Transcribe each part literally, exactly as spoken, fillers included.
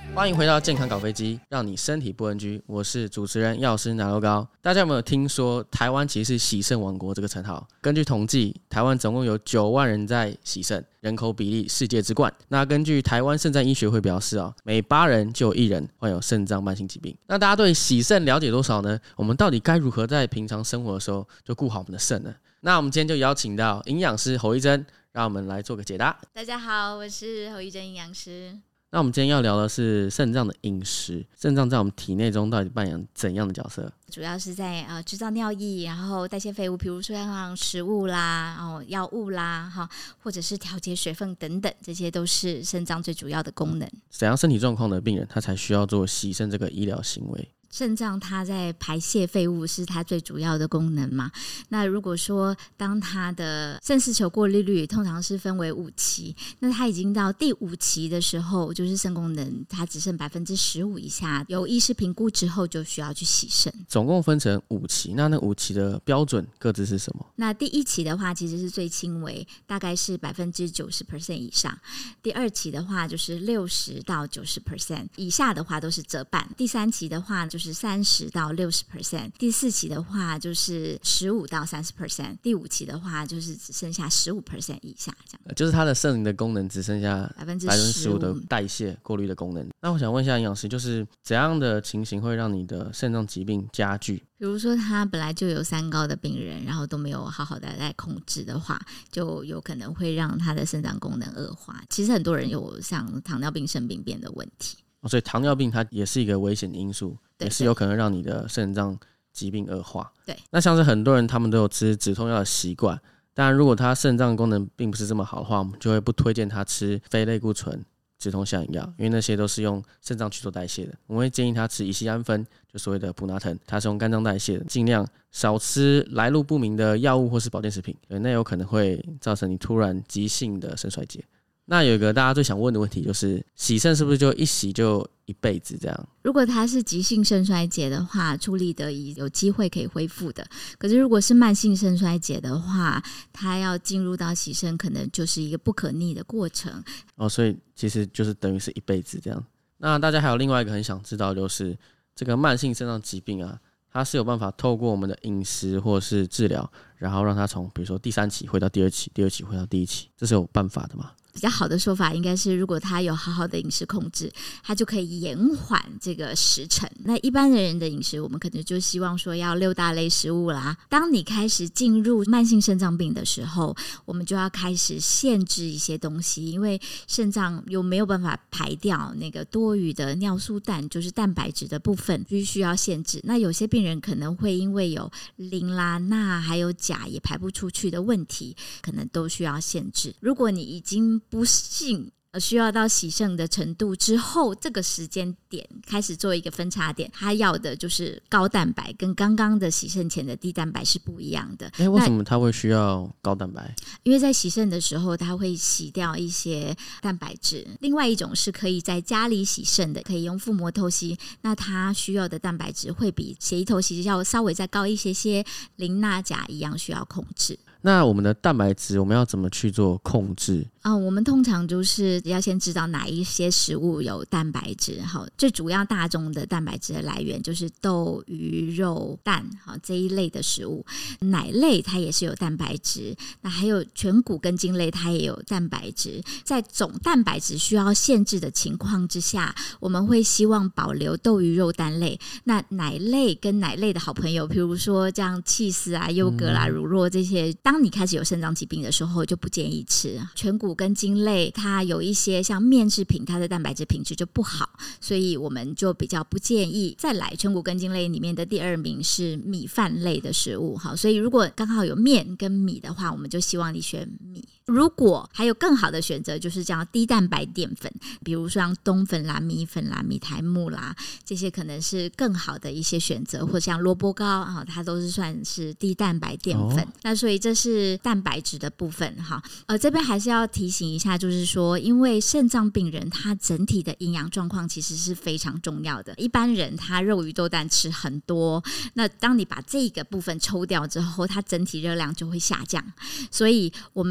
欢迎回到健康搞飞机，让你身体不 N G。我是主持人药师奶酪糕。大家有没有听说台湾其实是洗肾王国这个称号？根据统计，台湾总共有九万人在洗肾，人口比例世界之冠。那根据台湾肾脏医学会表示、哦、每八人就有一人患有肾脏慢性疾病。那大家对洗肾了解多少呢？我们到底该如何在平常生活的时候就顾好我们的肾呢？那我们今天就邀请到营养师侯一珍，让我们来做个解答。 大家好，我是侯一珍营养师。 那我们今天要聊的是肾脏的饮食，肾脏在我们体内中到底扮演怎样的角色？ 主要是在呃制造尿液，然后代谢废物，比如说像食物啦、然后药物啦，哈，或者是调节水分等等，这些都是肾脏最主要的功能。 怎样身体状况的病人，他才需要做洗肾这个医疗行为？ 肾脏它在排泄废物是它最主要的功能嘛。那如果说当它的肾丝球过滤率通常是分为五期，那它已经到第五期的时候，就是肾功能它只剩百分之十五以下，有医师评估之后就需要去洗肾。 总共分成五期，那那五期的标准各自是什么？ 那第一期的话其实是最轻微，大概是百分之九十 percent 以上。第二期的话就是六十到九十 percent 以下的话都是折半。第三期的话就是三十到六十 percent， 第四期的话就是十五到三十 percent， 第五期的话就是只剩下十五 percent 以下，这样就是它的肾的功能只剩下百分之十五的代谢过滤的功能。那我想问一下营养师，就是怎样的情形会让你的肾脏疾病加剧？ 比如说他本来就有三高的病人，然后都没有好好的在控制的话，就有可能会让他的肾脏功能恶化。其实很多人有像糖尿病、肾病变的问题、 哦、所以糖尿病它也是一个危险的因素，也是有可能让你的肾脏疾病恶化。 对， 那像是很多人他们都有吃止痛药的习惯，当然如果他肾脏功能并不是这么好的话，我们就会不推荐他吃非类固醇止痛效应药，因为那些都是用肾脏去做代谢的。我们会建议他吃乙酰氨酚，就所谓的普拿疼，它是用肝脏代谢的，尽量少吃来路不明的药物或是保健食品，对，那有可能会造成你突然急性的肾衰竭。那有一个大家最想问的问题，就是洗肾是不是就一洗就一辈子这样？ 如果它是急性肾衰竭的话，出力得宜，有机会可以恢复的。可是如果是慢性肾衰竭的话，它要进入到洗肾可能就是一个不可逆的过程。 哦，所以其实就是等于是一辈子这样。那大家还有另外一个很想知道，就是这个慢性肾脏疾病啊，它是有办法透过我们的饮食或是治疗，然后让它从比如说第三期回到第二期，第二期回到第一期，这是有办法的吗？ 比较好的说法应该是，如果他有好好的饮食控制，他就可以延缓这个时程。那一般的人的饮食，我们可能就希望说要六大类食物啦。当你开始进入慢性肾脏病的时候，我们就要开始限制一些东西，因为肾脏又没有办法排掉那个多余的尿素氮，就是蛋白质的部分，必须要限制。那有些病人可能会因为有磷啦、钠还有钾也排不出去的问题，可能都需要限制。如果你已经不幸需要到洗肾的程度之后，这个时间点开始做一个分叉点，他要的就是高蛋白，跟刚刚的洗肾前的低蛋白是不一样的。 欸、为什么他会需要高蛋白？ 因为在洗肾的时候他会洗掉一些蛋白质。另外一种是可以在家里洗肾的，可以用腹膜透析，那他需要的蛋白质会比血液透析要稍微再高一些些，磷钠钾一样需要控制。 那我们的蛋白质我们要怎么去做控制？ 啊、我们通常就是要先知道哪一些食物有蛋白质。好，最主要大众的蛋白质的来源就是豆、鱼、肉、蛋，好，这一类的食物。奶类它也是有蛋白质，那还有全谷根茎类它也有蛋白质。在总蛋白质需要限制的情况之下，我们会希望保留豆、鱼、肉、蛋类。那奶类跟奶类的好朋友，比如说像起司啊、优格啦、乳酪这些，当你开始有肾脏疾病的时候就不建议吃。全谷根茎类它有一些像面制品，它的蛋白质品质就不好，所以我们就比较不建议。再来，全谷根茎类里面的第二名是米饭类的食物。好，所以如果刚好有面跟米的话，我们就希望你选米。如果还有更好的选择，就是这样低蛋白淀粉，比如说像冬粉啦、米粉啦、米苔目啦，这些可能是更好的一些选择，或像萝卜糕、啊、它都是算是低蛋白淀粉、哦、那所以这是蛋白质的部分。哈，呃，这边还是要提醒一下，就是说因为肾脏病人他整体的营养状况其实是非常重要的。一般人他肉鱼豆蛋吃很多，那当你把这个部分抽掉之后，他整体热量就会下降。所以我们在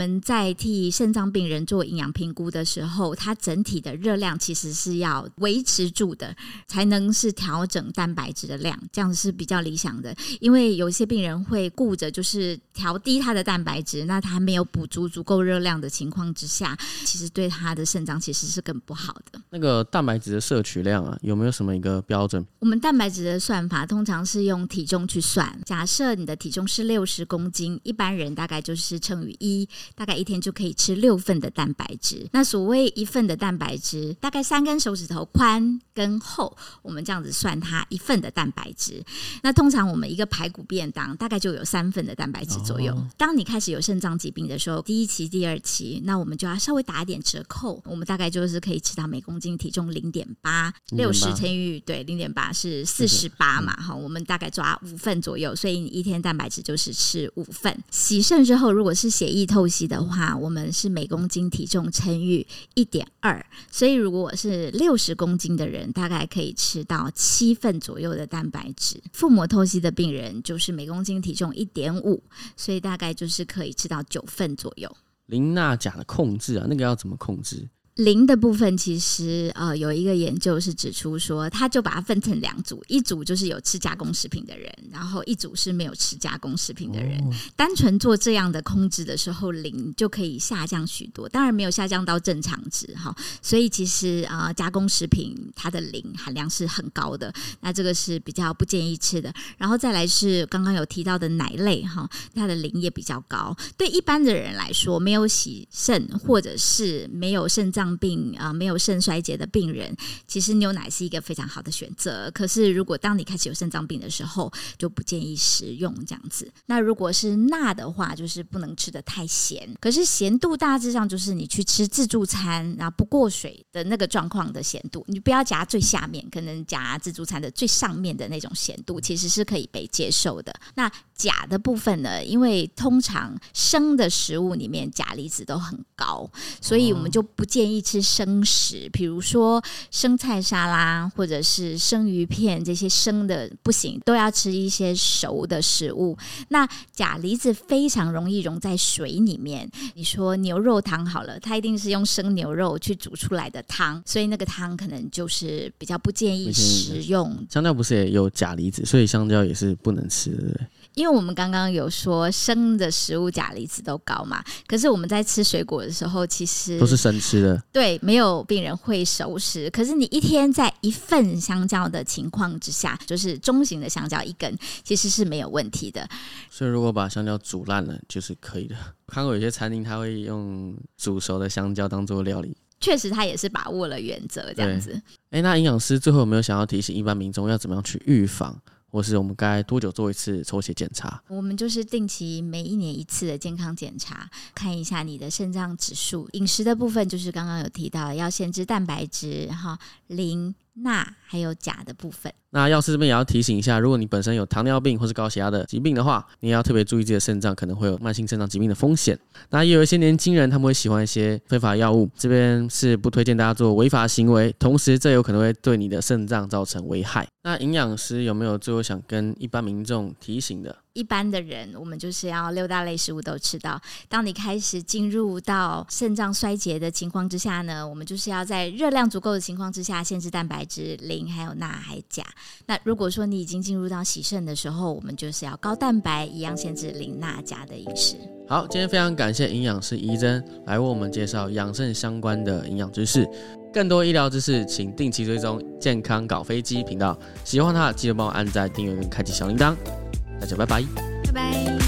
在替肾脏病人做营养评估的时候，它整体的热量其实是要维持住的，才能是调整蛋白质的量，这样是比较理想的。因为有些病人会顾着就是调低他的蛋白质，那他没有补足足够热量的情况之下，其实对他的肾脏其实是更不好的。 那个蛋白质的摄取量啊，有没有什么一个标准？ 我们蛋白质的算法通常是用体重去算，假设你的体重是六十公斤，一般人大概就是乘以一，大概一天就可以吃六份的蛋白质。那所谓一份的蛋白质，大概三根手指头宽跟厚，我们这样子算它一份的蛋白质。那通常我们一个排骨便当大概就有三份的蛋白质左右。哦、当你开始有肾脏疾病的时候，第一期、第二期，那我们就要稍微打一点折扣，我们大概就是可以吃到每公斤体重零点八，六十乘以对零点八是四十八嘛，哈、嗯，我们大概抓五份左右，所以你一天蛋白质就是吃五份。洗肾之后，如果是血液透析的话，我们是每公斤体重乘以一点二，所以如果我是六十公斤的人，大概可以吃到七份左右的蛋白质。腹膜透析的病人就是每公斤体重一点五，所以大概就是可以吃到九份左右。 磷钠钾的控制啊，那个要怎么控制？ 磷的部分其实呃有一个研究是指出说，他就把它分成两组，一组就是有吃加工食品的人，然后一组是没有吃加工食品的人。哦、单纯做这样的控制的时候，磷就可以下降许多，当然没有下降到正常值哈。所以其实啊、呃，加工食品它的磷含量是很高的，那这个是比较不建议吃的。然后再来是刚刚有提到的奶类哈，它的磷也比较高。对一般的人来说，没有洗肾或者是没有肾脏病、呃、没有肾衰竭的病人，其实牛奶是一个非常好的选择。可是如果当你开始有肾脏病的时候，就不建议食用这样子。那如果是钠的话，就是不能吃得太咸。可是咸度大致上就是你去吃自助餐，然后不过水的那个状况的咸度，你不要夹最下面，可能夹自助餐的最上面的那种咸度，其实是可以被接受的。那钾的部分呢，因为通常生的食物里面钾离子都很高，所以我们就不建议吃生食，比如说生菜沙拉或者是生鱼片，这些生的不行，都要吃一些熟的食物。那钾离子非常容易溶在水里面，你说牛肉汤好了，它一定是用生牛肉去煮出来的汤，所以那个汤可能就是比较不建议食用。 香蕉不是也有钾离子，所以香蕉也是不能吃的，对不对？ 因为我们刚刚有说生的食物钾离子都高嘛，可是我们在吃水果的时候其实都是生吃的， 对，没有病人会熟食。可是你一天在一份香蕉的情况之下，就是中型的香蕉一根，其实是没有问题的。 所以如果把香蕉煮烂了就是可以的。看过有些餐厅他会用煮熟的香蕉当做料理， 确实他也是把握了原则这样子。 欸、那营养师最后有没有想要提醒一般民众要怎么样去预防，或是我们该多久做一次抽血检查？ 我们就是定期每一年一次的健康检查，看一下你的肾脏指数。饮食的部分就是刚刚有提到要限制蛋白质、磷、钠还有钾的部分。 那药师这边也要提醒一下，如果你本身有糖尿病或是高血压的疾病的话，你也要特别注意自己的肾脏可能会有慢性肾脏疾病的风险。那也有一些年轻人他们会喜欢一些非法药物，这边是不推荐大家做违法行为，同时这有可能会对你的肾脏造成危害。那营养师有没有最后想跟一般民众提醒的？ 一般的人我们就是要六大类食物都吃到。当你开始进入到肾脏衰竭的情况之下呢，我们就是要在热量足够的情况之下限制蛋白质、磷还有钠还有钾。那如果说你已经进入到洗肾的时候，我们就是要高蛋白，一样限制磷、钠、钾的饮食。 好，今天非常感谢营养师怡珍来为我们介绍养肾相关的营养知识。更多医疗知识请定期追踪健康搞飞机频道，喜欢它记得帮我按赞、订阅跟开启小铃铛。大家拜拜， 拜拜。